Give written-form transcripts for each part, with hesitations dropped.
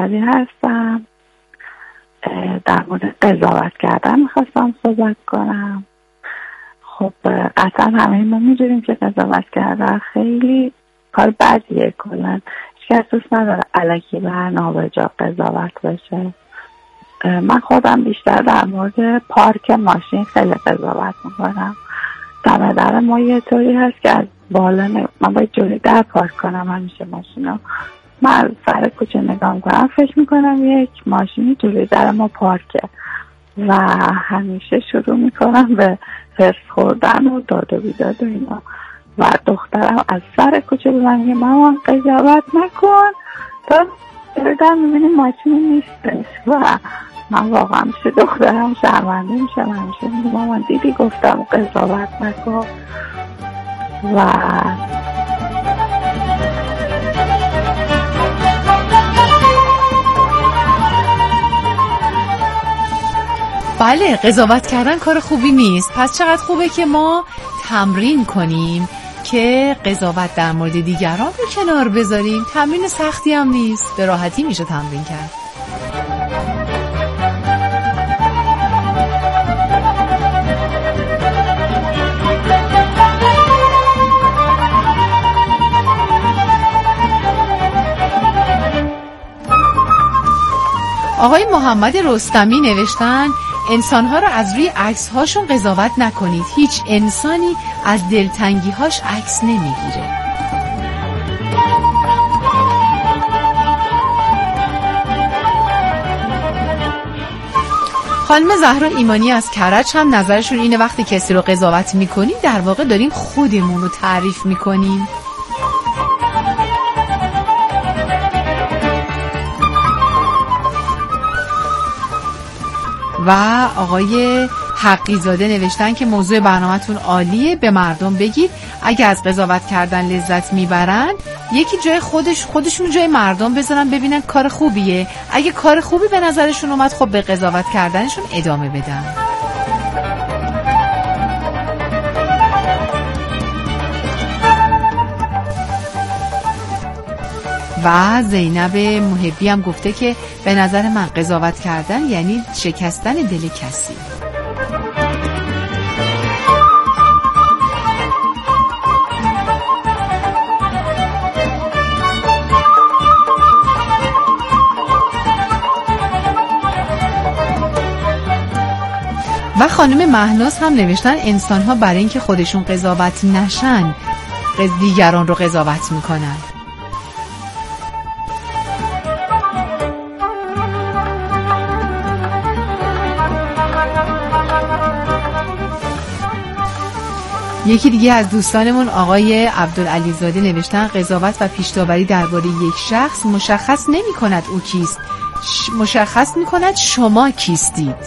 نظری هستم. در مورد قضاوت کردن میخواستم صحبت کنم. خب قطعا همه ما میدونیم که قضاوت کردن خیلی کار بدیه. کلن هیچ کس دوست نداره الکی بر نابجا قضاوت بشه. من خودم بیشتر در مورد پارک ماشین خیلی قضاوت میکنم. دم در ما یه طوری هست که از بالا من باید جوری در پارک کنم همیشه ماشینو. من از سر کوچه نگاه میکنم فکر میکنم یک ماشینی جوری در ما پارکه و همیشه شروع میکنم به حرص خوردن و داد و بیداد و اینا و دخترم از سر کوچه به من میگه مامان قضاوت نکن تا بردم میبینیم ماشینی نیستش و من واقعا میشه دخترم شرمنده میشم. همیشه میگه مامان دیدی گفتم قضاوت نکن. و بله، قضاوت کردن کار خوبی نیست. پس چقدر خوبه که ما تمرین کنیم که قضاوت در مورد دیگران رو کنار بذاریم. تمرین سختی هم نیست، به راحتی میشه تمرین کرد. آقای محمد رستمی نوشتن انسان‌ها رو از روی عکس‌هاشون قضاوت نکنید. هیچ انسانی از دلتنگی‌هاش عکس نمیگیره. خانم زهرا ایمانی از کرج هم نظرشون اینه وقتی کسی رو قضاوت می‌کنیم در واقع داریم خودمون رو تعریف می‌کنیم. و آقای حقی زاده نوشتن که موضوع برنامه‌تون عالیه، به مردم بگید اگه از قضاوت کردن لذت میبرن یکی جای خودشون جای مردم بذارن ببینن کار خوبیه. اگه کار خوبی به نظرشون اومد خب به قضاوت کردنشون ادامه بدن. و زینب محبی هم گفته که به نظر من قضاوت کردن یعنی شکستن دل کسی. و خانم مهناز هم نوشتن انسان‌ها برای اینکه خودشون قضاوت نشن دیگران رو قضاوت میکنن. یکی دیگه از دوستانمون آقای عبدالعلی زاده نوشتن قضاوت و پیش‌داوری درباره یک شخص مشخص نمی‌کند او کیست، مشخص می‌کند شما کیستید.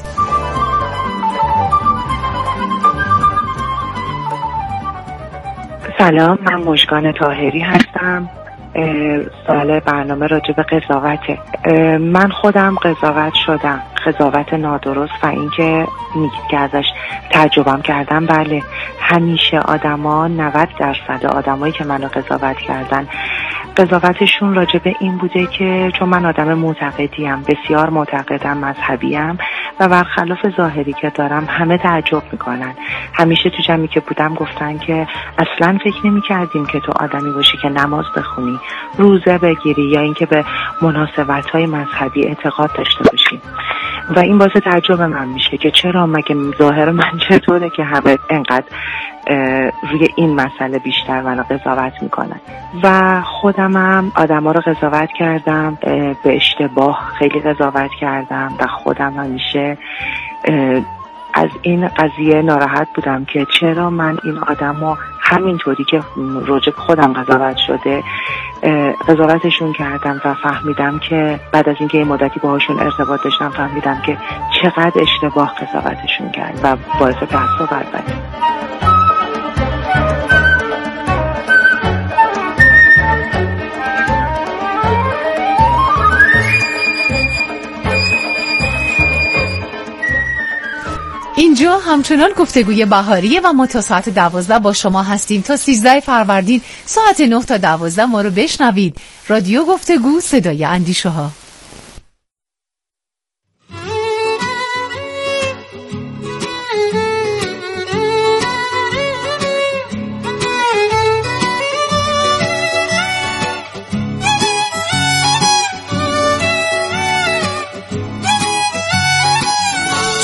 سلام، من مژگان طاهری هستم. سوال برنامه راجع به قضاوته. من خودم قضاوت شدم، قضاوت نادرست و اینکه میگید که ازش تعجبم کردم. بله، همیشه آدما 90% آدمایی که منو قضاوت کردن قضاوتشون راجع به این بوده که چون من آدم معتقدیم، بسیار معتقدم، مذهبیم و برخلاف ظاهری که دارم همه تعجب میکنن. همیشه تو جمعی که بودم گفتن که اصلا فکر نمی کردیم که تو آدمی باشی که نماز بخونی، روزه بگیری یا اینکه به مناسبت‌های مذهبی اعتقاد داشته باشی. و این باعث تعجب من میشه که چرا مگه ظاهر من چطوره که همه انقدر روی این مسئله بیشتر منو قضاوت میکنن. و خودمم آدما رو قضاوت کردم، به اشتباه خیلی قضاوت کردم و خودم همیشه از این قضیه ناراحت بودم که چرا من این آدمو همینطوری که راجع به خودم قضاوت شده قضاوتشون کردم و فهمیدم که بعد از اینکه این مدتی باهاشون ارتباط داشتم فهمیدم که چقدر اشتباه قضاوتشون کرد و باعث تأسف البته. اینجا همچنان گفتگوی بهاریه و ما تا ساعت 12 با شما هستیم تا 13 فروردین ساعت 9 تا 12 ما رو بشنوید. رادیو گفتگو، صدای اندیشه ها.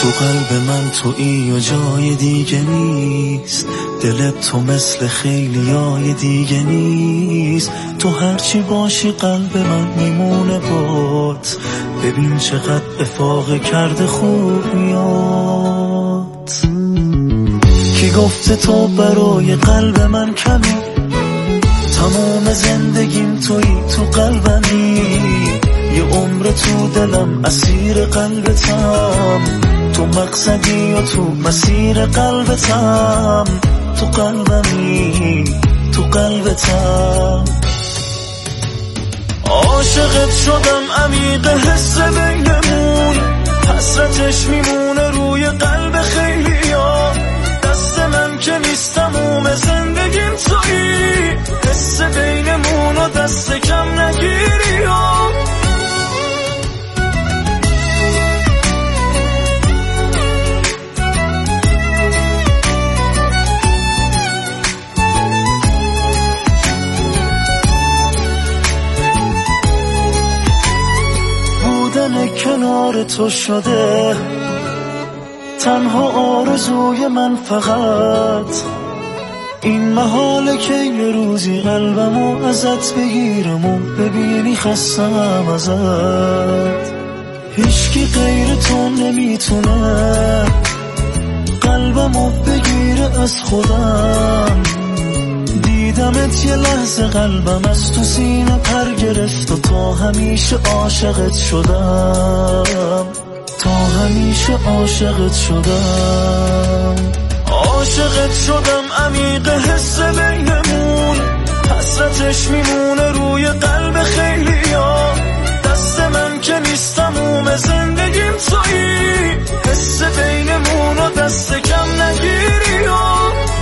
تو قلب من تویی و جای دیگه نیست، دلت تو مثل خیلیای دیگه نیست. تو هرچی باشی قلب من میمونه بات، ببین چقدر افاقه کرده خوب میاد. کی گفته تو برای قلب من کمی، تمام زندگیم تویی، تو قلبمی. یه عمر تو دلم اسیر قلبتم، تو مقصدی و تو مسیر قلبتم، تو قلبمی، تو قلبتم. عاشقت شدم عمیق حس بینمون، حسرتش میمونه روی قلب خیلیا. دست من که نیستم اوم زندگیم تویی، حس بینمون و دست کم نگیری ها. کنار تو شده تنها آرزوی من، فقط این محاله که یه روزی قلبمو ازت بگیرم و ببینی خستم ازت. هیچکی غیر تو نمیتونه قلبمو بگیره از خودم. دیدمت یه لحظه قلبم از تو سینه پر گرفت و تا همیشه عاشقت شدم، تا همیشه عاشقت شدم. عاشقت شدم عمیق حس بینمون، حسرتش میمونه روی قلب خیلیا. دست من که نیستم اوم زندگیم تویی، حس بینمون و دست کم نگیری ها.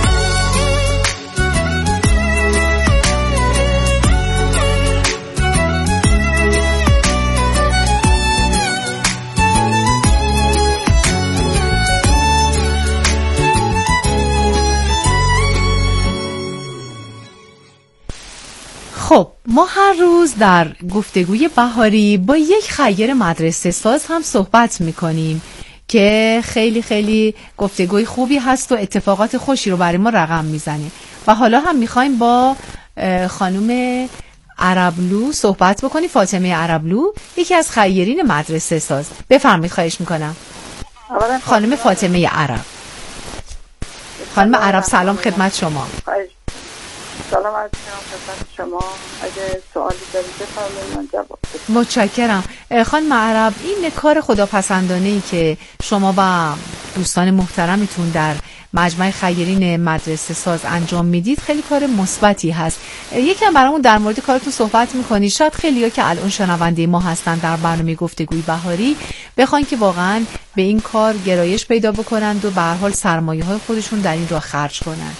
خب ما هر روز در گفتگوی بهاری با یک خیر مدرسه ساز هم صحبت میکنیم که خیلی خیلی گفتگوی خوبی هست و اتفاقات خوشی رو برای ما رقم میزنه. و حالا هم میخوایم با خانم عربلو صحبت بکنیم، فاطمه عربلو، یکی از خیرین مدرسه ساز. بفرمایید، خواهش میکنم. خانم فاطمه عرب. خانم عرب سلام خدمت شما. سلام عرض خدمت شما. اگه سوالی دارید بفرمایید من جواب بدم. متشکرم. خانم عرب، این کار خداپسندانه‌ای که شما و دوستان محترمتون در مجمع خیرین مدرسه ساز انجام میدید خیلی کار مثبتی هست. یکم برامون در مورد کارتون صحبت میکنید. شاید خیلی‌ها که الان شنونده ما هستن در برنامه گفتگوی بهاری بخواین که واقعاً به این کار گرایش پیدا بکنند و به هر حال سرمایه‌های خودشون در این راه خرج کنند.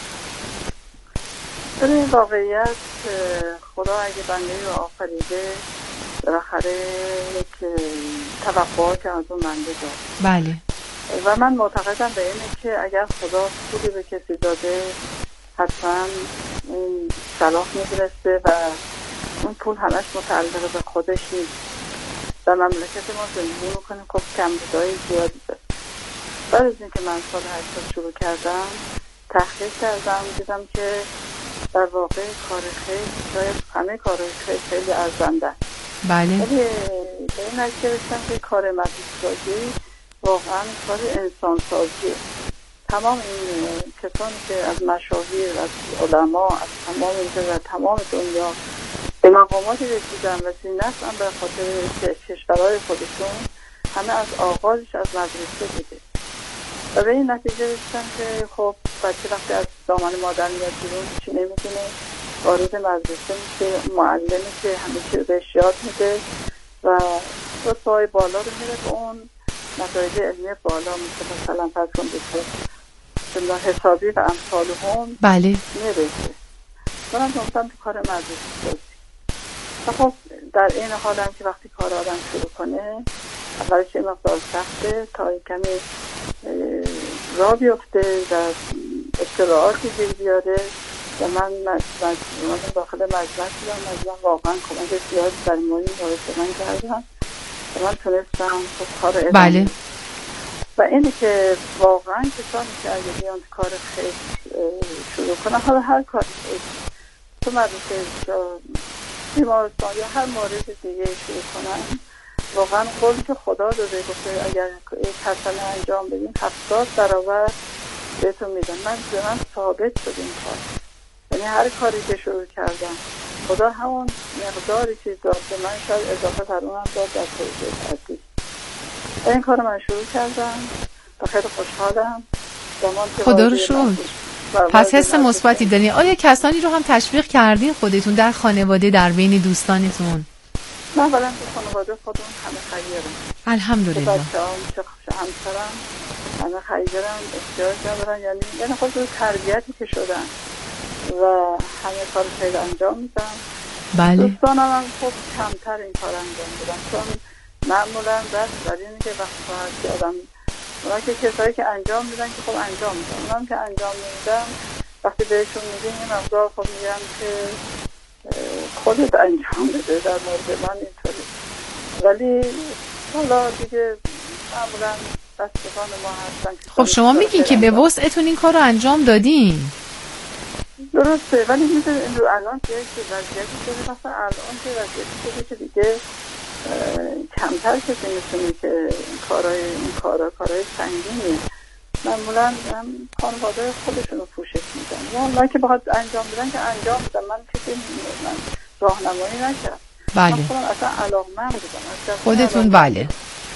در واقعیت خدا اگه بنده رو آفریده بالاخره یک توقعاتی از اون بنده داره. بله. و من معتقدم به اینه که اگر خدا پولی به کسی داده حتما این صلاح می‌رسه و اون پول همش متعلق به خودش نیست. در مملکت ما زندگی میکنیم خب کمبودهای زیادی داره. بعد از اینکه من سال 80 شروع کردم تحقیق کردم، دیدم که در واقع کار خیر شاید همه کار خیر خیلی ارزنده. بله. ولی به این نتیجه رسیدم که کار مدرسه‌سازی واقعا کار انسان‌سازیه. تمام این کسانی که از مشاهیر، از علما، از تمام اینجا و تمام دنیا به مقاماتی رسیدن و زینت به خاطر کشورهای خودشون، همه از آغازش از مدرسه بوده. و به این نتیجه رسیدم که خب بچه وقتی از دامن مادر میاد بیرون چی نمیدونه، وارد مدرسه میشه، معلمی که همه چی رو بهش یاد میده و رتبه‌های بالا رو میره به اون نتایج علمی بالا، مثلا فرض کن دکتر حسابی و امثال هم. بله. میرسه. منم گفتم تو کار مدرسه سازی. و خب در این حال هم که وقتی کار آدم شروع کنه اولش یه مقدار سخته تا کمی راه بیفته و اطلاعاتی بیاره و من داخل مجمع شدم. مجمع واقعا کمک زیادی برای ما این مورد من کردن و من تونستم خب کار ادامه. بله. و اینی که واقعا کسانی که اگه بیان کار خیر شروع کنن، حالا هر کاری تو مدرسه بیمارستان یا هر مورد دیگه شروع کنن، واقعا قولی که خدا داده گفته اگر یک حسنه انجام بدین 70 برابر بهتون میدن. من ثابت شد این کار، یعنی هر کاری که شروع کردم خدا همون مقداری که داد به من شاید اضافه بر اونم داد در پروژه بعدی. این کار من شروع کردم و خیلی خوشحالم. خدا رو شکر. پس حس مثبتی دارین. آیا کسانی رو هم تشویق کردین خودتون در خانواده، در بین دوستانتون؟ من اولا تو خانواده خودم همه خیرم، الحمدلله. بچه‌ام چه همسرم همه خیرم، احتیاج ندارن، یعنی خود تربیتی که شدن و همه کار خیلی انجام میدم. بله. دوستانم هم خب کمتر این کار انجام میدن، چون معمولا بس در اینه که وقت که آدم اونا که کسایی که انجام میدن که خب انجام میدن، اونا که انجام نمیدن وقتی بهشون میگیم این مقدار خب میگم که خودت انجام بده. در مورد من اینطوری، ولی حالا دیگه معمولا بستگان ما هستن. خب شما میگین که به وسعتون این کار رو انجام دادین، درسته، ولی میدونی این رو الان که وضعیتی شده، مثلا الان که وضعیتی شده که دیگه کمتر کسی میتونه که این کارهای سنگینی معمولا هم خانواده خودشون رو پوشش میدن، یا اونا که بخواد انجام بدن که انجام بدن. من کسی من راهنمایی نکرد. بله. من خودم اصلا علاقمند بودم خودتون. بله.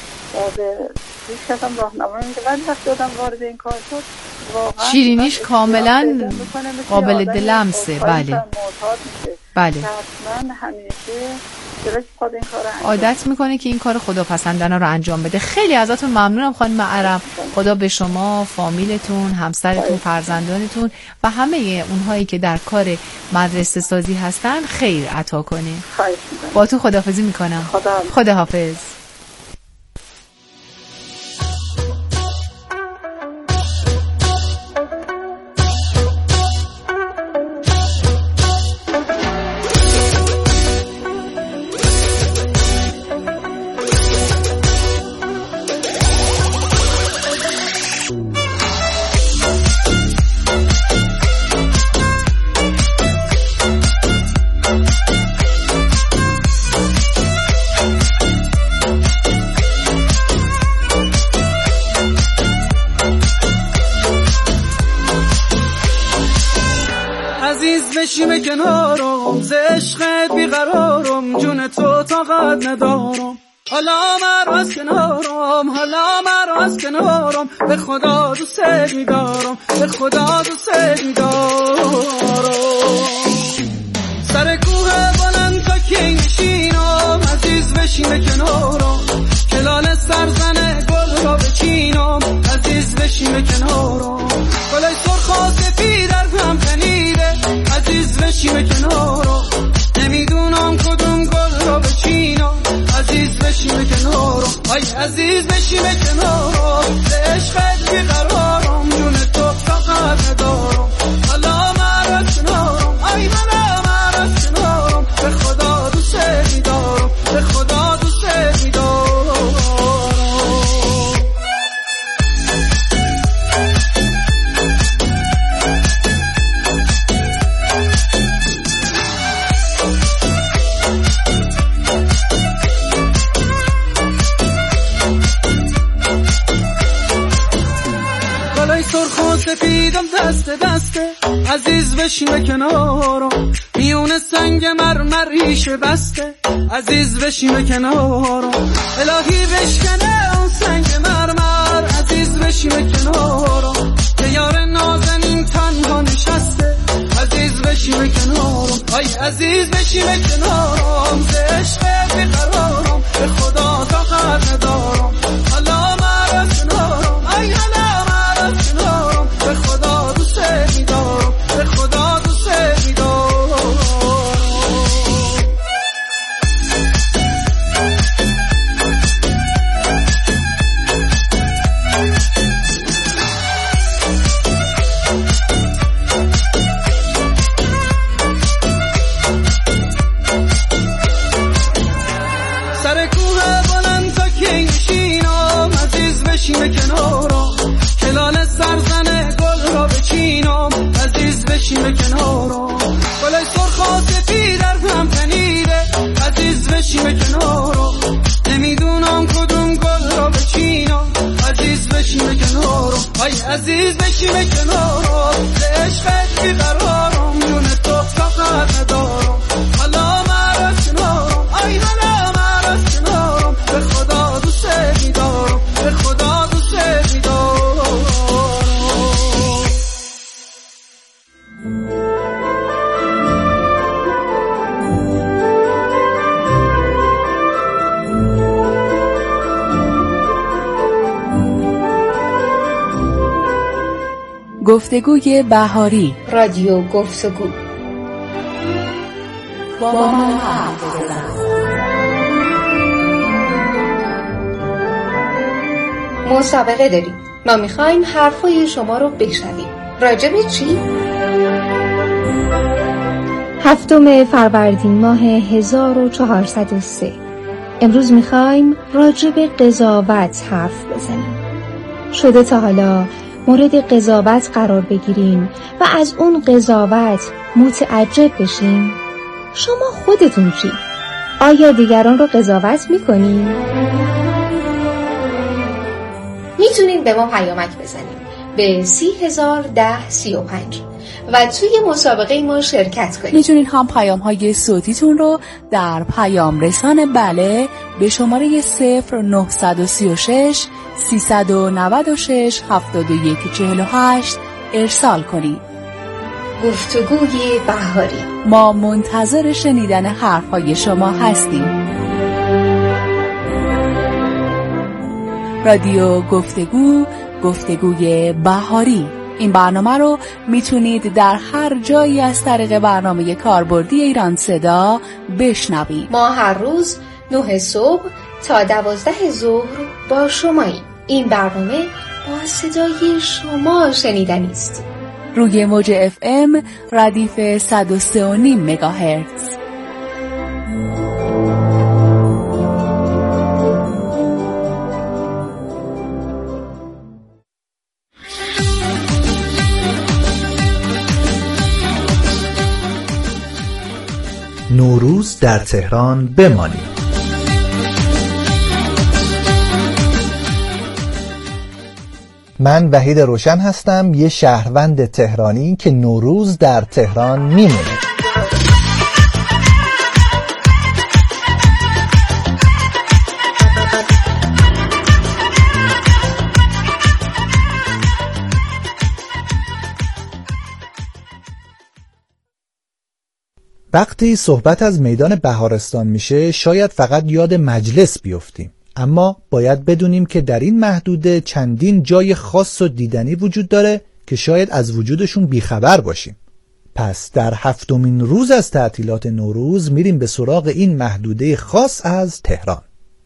هیچ کس هم راهنمایی نکرد، ولی وقتی آدم وارد این کار شد واقعا شیرینیش کاملا قابل لمسه. بله. بله. حتما همیشه خود این کار عادت میکنه که این کار خداپسندانه رو انجام بده. خیلی ازتون ممنونم خانم ارم. خدا به شما، فامیلتون، همسرتون، فرزندانتون و همه اونهایی که در کار مدرسه سازی هستن خیر عطا کنه. با تو خداحافظی میکنم. خداحافظ. بشیم کنارم، ز عشقت بیقرارم، جون تو طاقت ندارم. حالا مرو از کنارم، حالا مرو از کنارم، به خدا دوست می‌دارم، به خدا دوست می‌دارم. سر کوه بلند تا کی نشینم، عزیز بشیم کنارم، کلال سرزنه گل را بچینم، عزیز بشیم کنارم. گلای سرخ و سفید در هم تنیده، عزیز بشیم کنارم، نمیدونم کدوم گل را بچینم، عزیز بشیم کنارم. آی عزیز بشیم کنارم، به عشقت بیقرارم، جون تو طاقت ندارم. حالا مرا کنارم، آی مرا کنارم، به خدا دوست می‌دارم، به خدا دوست می‌دارم. سفیدم دست دسته، عزیز بشیم کنارم، میون سنگ مرمریش بسته، عزیز بشیم کنارم. الهی بشکنه اون سنگ مرمر، عزیز بشیم کنارم، که یار نازنین تنها نشسته، عزیز بشیم کنارم. آی عزیز بشیم کنارم، ز عشقت بیقرارم، به خدا طاقت ندارم. حالا مرا کنارم، آی حالا مرا کنارم، به خدا دوست می‌دارم، به خدا دوست می‌دارم. عزیز بشین کنارم، عشقت بیقرارم، جون تو فقط ندارم، حالا من از کنارم، ای حالا من از کنارم، به خدا دوست می‌دارم، به خدا دوست می‌دارم. گفتگوی بهاری، رادیو گفتگو. با من حرف بزن. مسابقه داریم. ما میخوایم حرفای شما رو بشنویم. راجع به چی؟ 7 فروردین ماه 1403. امروز میخوایم راجع به قضاوت حرف بزنیم. شده تا حالا مورد قضاوت قرار بگیریم و از اون قضاوت متعجب بشیم؟ شما خودتون چی؟ آیا دیگران رو قضاوت میکنین؟ میتونین به ما پیامک بزنین به 301035 و توی مسابقه ما شرکت کنید. میتونین هم پیام‌های صوتیتون رو در پیام رسان بله به شماره 0936 396 7148 ارسال کنید. گفتگوی بهاری. ما منتظر شنیدن حرف‌های شما هستیم. رادیو گفتگو، گفتگوی بهاری. این برنامه رو میتونید در هر جایی از طریق برنامه کاربردی ایران صدا بشنوید. ما هر روز 9 صبح تا 12 ظهر با شماییم. این برنامه با صدای شما شنیدنی است. روی موج FM ردیف 103.5 مگاهرتز. نوروز در تهران بمانید. من وحید روشن هستم، یه شهروند تهرانی که نوروز در تهران میمونه. وقتی صحبت از میدان بهارستان میشه شاید فقط یاد مجلس بیفتیم، اما باید بدونیم که در این محدوده چندین جای خاص و دیدنی وجود داره که شاید از وجودشون بیخبر باشیم. پس در 7مین روز از تعطیلات نوروز میریم به سراغ این محدوده خاص از تهران.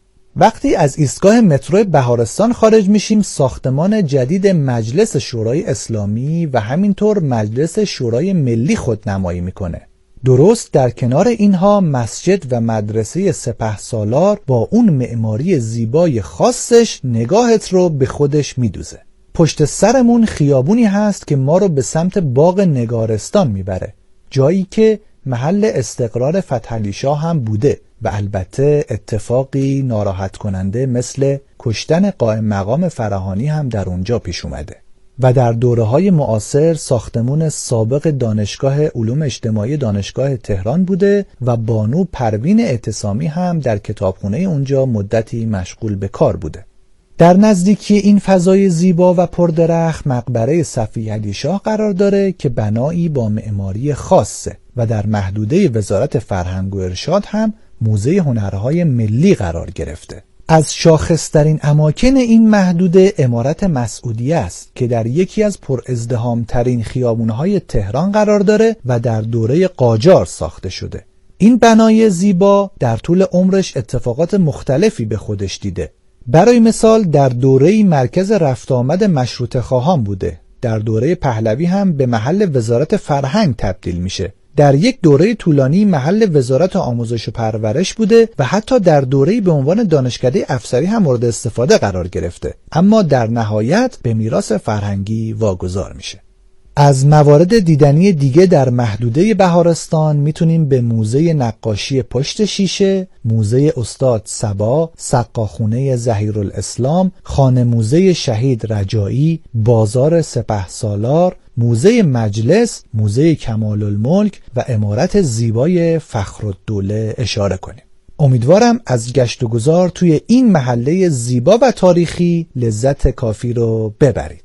وقتی از ایستگاه مترو بهارستان خارج میشیم، ساختمان جدید مجلس شورای اسلامی و همینطور مجلس شورای ملی خودنمایی میکنه. درست در کنار اینها مسجد و مدرسه سپهسالار با اون معماری زیبای خاصش نگاهت رو به خودش میدوزه. پشت سرمون خیابونی هست که ما رو به سمت باغ نگارستان میبره، جایی که محل استقرار فتحعلی شاه هم بوده و البته اتفاقی ناراحت کننده مثل کشتن قائم مقام فراهانی هم در اونجا پیش اومده. و در دوره‌های معاصر ساختمون سابق دانشگاه علوم اجتماعی دانشگاه تهران بوده و بانو پروین اعتصامی هم در کتابخونه اونجا مدتی مشغول به کار بوده. در نزدیکی این فضای زیبا و پردرخت مقبره صفیعلی شاه قرار داره که بنایی با معماری خاصه و در محدوده وزارت فرهنگ و ارشاد هم موزه هنرهای ملی قرار گرفته. از شاخصترین اماکن این محدوده عمارت مسعودیه است که در یکی از پر ازدحامترین خیابونهای تهران قرار داره و در دوره قاجار ساخته شده. این بنای زیبا در طول عمرش اتفاقات مختلفی به خودش دیده. برای مثال در دوره مرکز رفت آمد مشروطه خواهان بوده. در دوره پهلوی هم به محل وزارت فرهنگ تبدیل میشه. در یک دوره طولانی محل وزارت آموزش و پرورش بوده و حتی در دوره‌ای به عنوان دانشکده افسری هم مورد استفاده قرار گرفته، اما در نهایت به میراث فرهنگی واگذار میشه. از موارد دیدنی دیگه در محدوده بهارستان میتونیم به موزه نقاشی پشت شیشه، موزه استاد صبا، سقاخونه ظهیرالاسلام، خانه موزه شهید رجایی، بازار سپهسالار، موزه مجلس، موزه کمال الملک و عمارت زیبای فخرالدوله اشاره کنیم. امیدوارم از گشت و گذار توی این محله زیبا و تاریخی لذت کافی رو ببرید.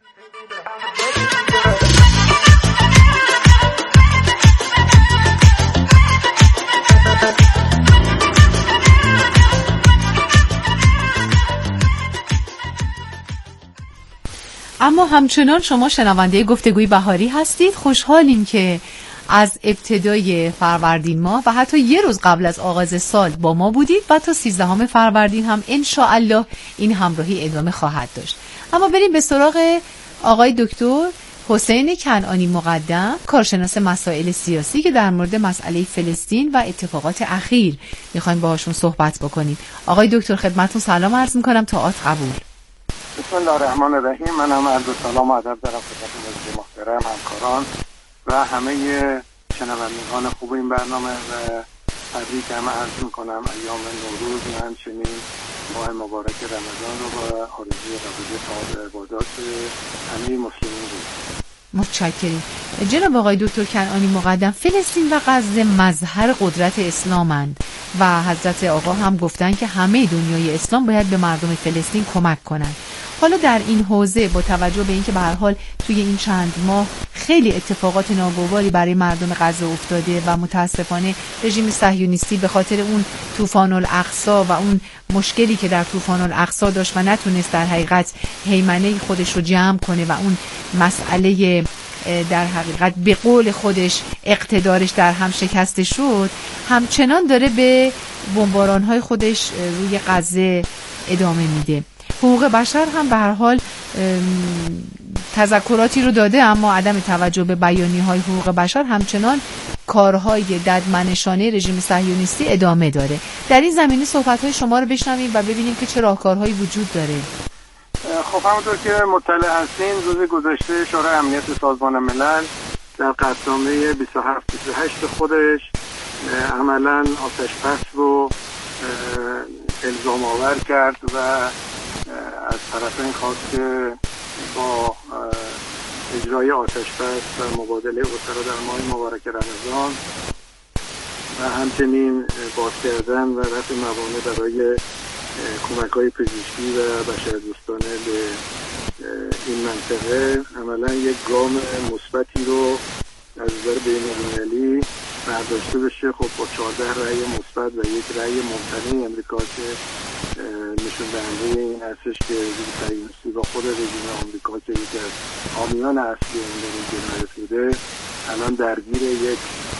اما همچنان شما شنونده گفتگوی بهاری هستید. خوشحالیم که از ابتدای فروردین ماه و حتی یه روز قبل از آغاز سال با ما بودید و تا 13 فروردین هم انشاءالله این همراهی ادامه خواهد داشت. اما بریم به سراغ آقای دکتر حسین کنعانی مقدم، کارشناس مسائل سیاسی که در مورد مسئله فلسطین و اتفاقات اخیر میخوایم باهاشون صحبت بکنیم. آقای دکتر خدمتتون سلام عرض میکنم، طاعت قبول. بسم الله الرحمن الرحیم. من هم عرض سلام و ادب دارم خدمت محترم همکاران و همه شنوندگان خوب این برنامه و تبریک هم عرض میکنم ایام نوروز و همچنین ماه مبارک رمضان رو با آرزوی قبولی ثواب عبادات همه مسلمین رو. متشکرم. جناب آقای دکتر کنعانی مقدم، فلسطین و غزه مظهر قدرت اسلامند و حضرت آقا هم گفتن که همه دنیای اسلام باید به مردم فلسطین کمک کنند. حالا در این حوزه با توجه به اینکه به هر حال توی این چند ماه خیلی اتفاقات ناگواری برای مردم غزه افتاده و متاسفانه رژیم صهیونیستی به خاطر اون طوفان الاقصی و اون مشکلی که در طوفان الاقصی داشت و نتونست در حقیقت هیمنه خودش رو جمع کنه و اون مسئله در حقیقت به قول خودش اقتدارش در هم شکسته شد، همچنان داره به بمباران‌های خودش روی غزه ادامه میده. حقوق بشر هم به هر حال تذکراتی رو داده، اما عدم توجه به بیانیه‌های حقوق بشر همچنان کارهای ددمنشانه رژیم صهیونیستی ادامه داره. در این زمینه صحبت‌های شما رو بشنویم و ببینیم که چه راهکارهایی وجود داره. خب همونطور که مطلع هستین، روز گذشته شورای امنیت سازمان ملل در قطعنامه 27-28 خودش عملاً آتش‌بس رو الزام آور کرد و از طرفین خواست که با اجرای آتش‌بس و مبادله اسرا در ماه مبارک رمضان و همچنین باز کردن و رفع موانع برای کمک‌های پزشکی و بشردوستانه به این منطقه عملاً یک گام مثبتی رو از نظر بین‌المللی برداشته بشه. خب با 14 رأی مثبت و یک رأی ممتنع امریکا که نشون دهنده این هستش که رژیم صهیونیستی با خود رژیم آمریکا که یکی از حامیان اصلی این جنایت بوده الان درگیر یک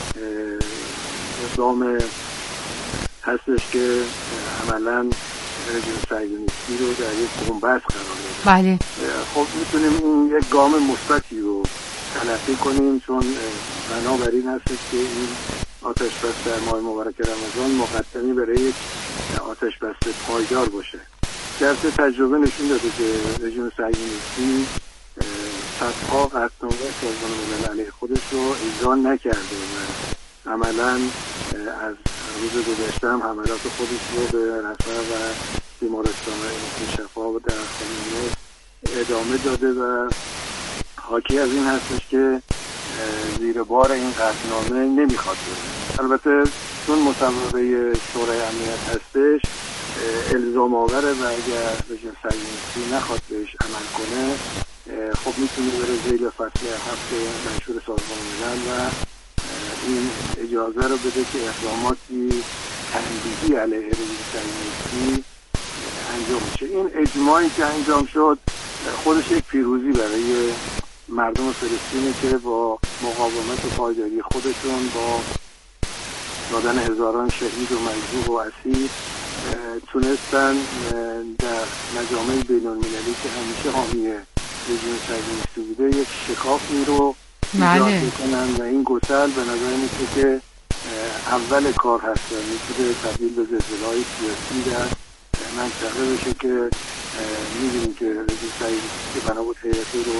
اقدام هستش که عملاً رژیم صهیونیستی رو در یک بن‌بست قرار بده. بله. خب میتونیم این یک گام مثبتی رو تلقی کنیم، چون بنابراین هستش که این آتش‌بس در ماه مبارک رمضان مقدمی برای یک آتش‌بس پایدار باشه. درس تجربه نشون داده که رژیم صهیونیستی صدها قطعنامه سازمان ملل علیه خودش رو اجرا نکرده و عملاً از روز گذشته هم حملات خودش رو به رفح و بیمارستان‌های شفا در خانه ادامه داده و حاکی از این هستش که زیر بار این قطعنامه نمیخواد بره. البته چون مصوبه شورای امنیت هستش الزام آوره و اگر رژیم صهیونیستی نخواد بهش عمل کنه خب میتونه بره زیر فصل 7 منشور سازمان ملل و این اجازه رو بده که اقداماتی تنبیهی علیه رژیم صهیونیستی انجام بشه. این اجماعی که انجام شد خودش یک پیروزی برای مردم فلسطینی که با مقاومت و پایداری خودشون با دادن هزاران شهید و مجروح و اسیر تونستن در مجامع بین‌المللی که همیشه حامی رژیم صهیونیستی بوده یک شکافی رو ایجاد کنن و این گسل به نظر میاد که اول کار هست و میتونه تبدیل به زلزله‌های سیاسی در منطقه بشه که می‌بینیم که رژیم صهیونیستی بنا به هیئتی رو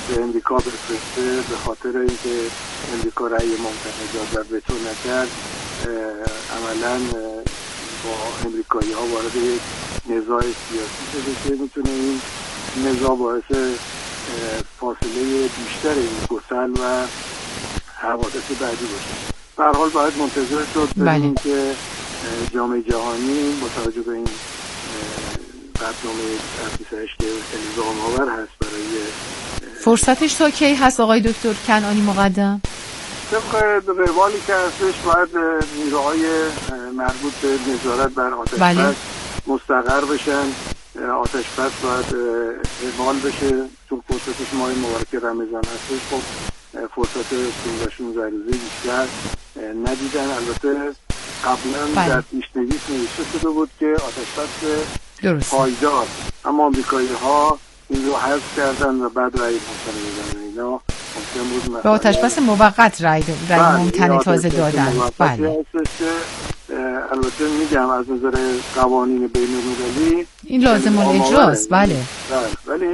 به امریکا بفرسته به خاطر اینکه امریکا رأی ممتنع داد و وتو نکرد، عملاً با امریکایی ها وارد یک نزاع سیاسی شده که میتونه این نزاع باعث فاصله بیشتر این گسل و حوادث بعدی باشه. به هر حال باید منتظر شد ببینیم که جامعه جهانی با توجه به این قطعنامه 28 که الزام آور هست برای فرصتش تا کی هست آقای دکتر کنعانی مقدم؟ طبق روالی که هستش باید نیروهای مربوط به نظارت بر آتش‌بس مستقر بشن. آتش‌بس باید اعمال بشه چون فرصتش ماه مبارک رمضان هستش. خب فرصت 15 روزه بیشتر ندیدن. البته قبلا در پیش‌نویس نوشته شده بود که آتش‌بس پایدار، اما آمریکایی ها این رو حذف کردن و بعد رأی ممتنع دادن. اینا ممکن بود به آتش‌بس موقت رأی ممتنع تازه دادن. بله. البته میگم از نظر قوانین بین‌المللی این لازم الاجراست. بله. ولی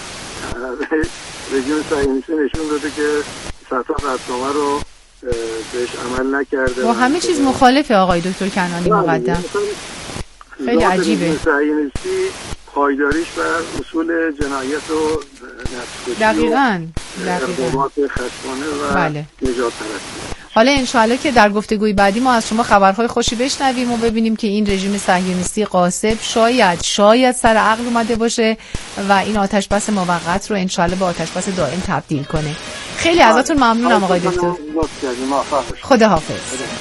رژیم صهیونیستی نشون داده که سطح قطعنامه رو بهش عمل نکرده و همه چیز مخالفه آقای دکتر کنعانی مقدم. خیلی عجیبه. صهیونیستی پایداریش بر اصول جنایت و نسل کشی دقیقاً ارتباط خشمانه و بله. نجات پرستی. حالا انشاءالله که در گفتگوی بعدی ما از شما خبرهای خوشی بشنویم و ببینیم که این رژیم صهیونیستی غاصب شاید سر عقل اومده باشه و این آتش‌بس موقت رو انشاءالله به آتش‌بس دائم تبدیل کنه. خیلی ازتون ممنونم آقای دکتر. خداحافظ.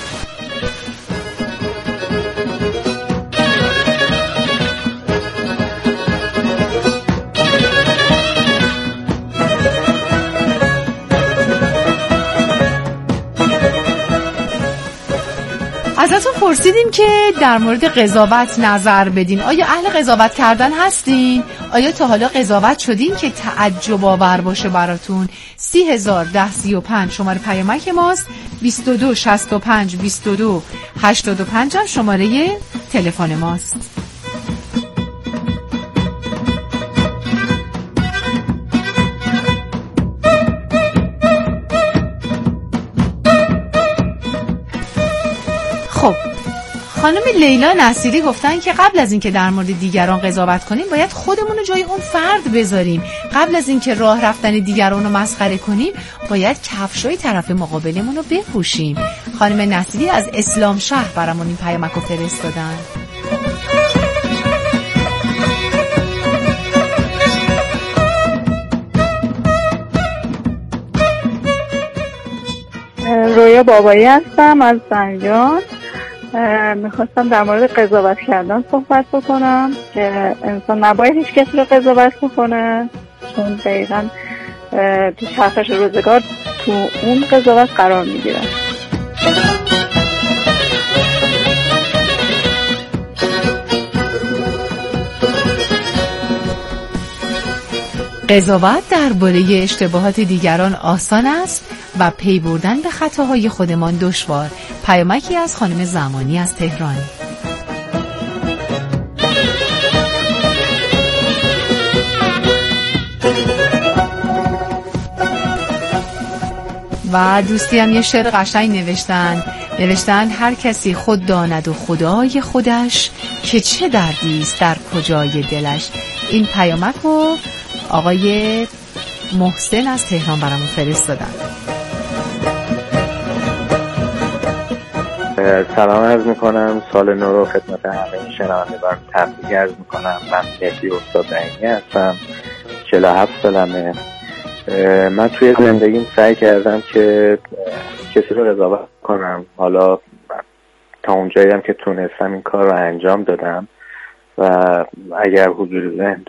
ازتون پرسیدیم که در مورد قضاوت نظر بدین. آیا اهل قضاوت کردن هستین؟ آیا تا حالا قضاوت شدین که تعجب آور باشه براتون؟ 30,1035 شماره پیامک ماست. 2265 2285 هم شماره تلفن ماست. خب خانم لیلا نصیری گفتن که قبل از اینکه در مورد دیگران قضاوت کنیم باید خودمون رو جای اون فرد بذاریم. قبل از اینکه راه رفتن دیگران رو مسخره کنیم باید کفشای طرف مقابلمون رو بپوشیم. خانم نصیری از اسلام شهر برامون این پیامک رو فرستادن. رویا بابایی هستم از زنجان. میخواستم در مورد قضاوت کردن صحبت بکنم که انسان نباید هیچ کسی رو قضاوت بکنه چون دقیقا تو چرخش روزگار تو اون قضاوت قرار میگیره. قضاوت درباره اشتباهات دیگران آسان است و پی بردن به خطاهای خودمان دشوار. پیامکی از خانم زمانی از تهران. و دوستی هم یه شعر قشنگ نوشتن هر کسی خود داند و خدای خودش که چه دردی است در کجای دلش. این پیامک رو آقای محسن از تهران برامون فرستادن. سلام عرض میکنم، سال نو رو خدمت همه شنوندگان تبریک عرض میکنم. من مهدی استاد عینی هستم، 47 سالمه. من توی زندگیم سعی کردم که کسی رو قضاوت کنم. حالا تا اونجایی هم که تونستم این کار رو انجام دادم و اگر حضور ذهن